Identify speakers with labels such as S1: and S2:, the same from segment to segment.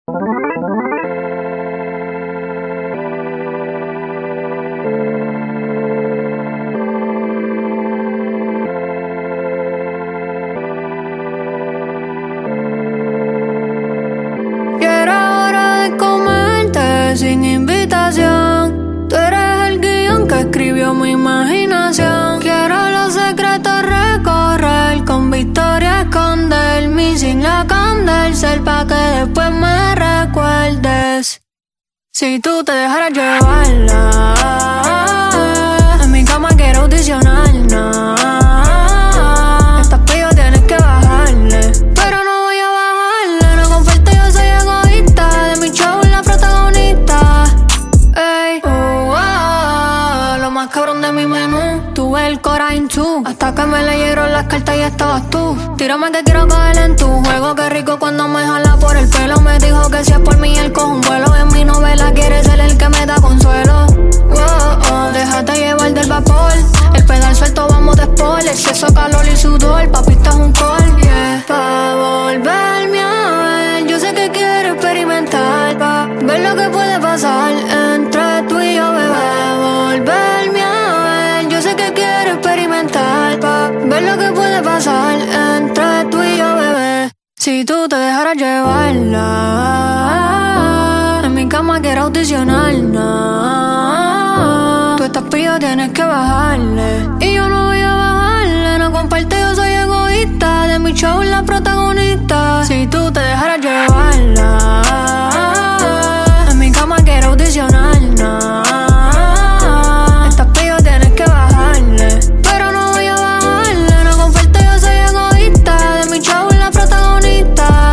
S1: Ya era hora de comerte sin invitación. Tú eres el guión que escribió mi imaginación. Quiero los secretos recorrer, con victoria esconderme sin la candel, pa' que después me recuerdes. Si tú te dejaras llevarla, en mi cama quiero audicionar, estás pillo, tienes que bajarle. Pero no voy a bajarle, no comparto, yo soy egoísta. De mi show la protagonista. Ey, lo más cabrón de mi menú. Tuve el coraje en tú, hasta que me leyeron las cartas y estabas tú. Tírame que quiero caer en tu juego, qué rico cuando me jala por el pelo. Me dijo que si es por mí él coge un vuelo. En mi novela quiere ser el que me da consuelo. Déjate llevar del vapor, el pedal suelto vamos de sport. Exceso, calor y sudor, papi estás un call, yeah. Pa' volverme a ver, yo sé que quiero experimentar, pa' ver lo que puede pasar entre tú y yo, bebé. Pa' volverme a ver, yo sé que quiero experimentar, pa' ver lo que puede pasar entre tú y yo, bebé. Si tú te dejaras llevarla, en mi cama quiero audicionar, tú estás pillo, tienes que bajarle. Y yo no voy a bajarle, no comparte, yo soy egoísta. De mi show la protagonista. Si tú te dejaras llevarla, en mi cama quiero audicionar, estás pillo, tienes que bajarle. Pero no voy a bajarle, no comparte, yo soy egoísta. De mi show la protagonista.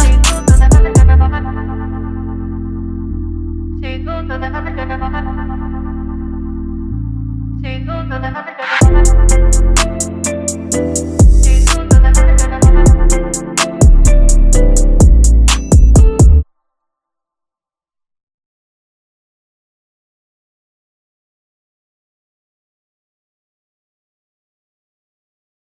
S1: Si tú te dejaras llevar, si tú te dejaras llevar.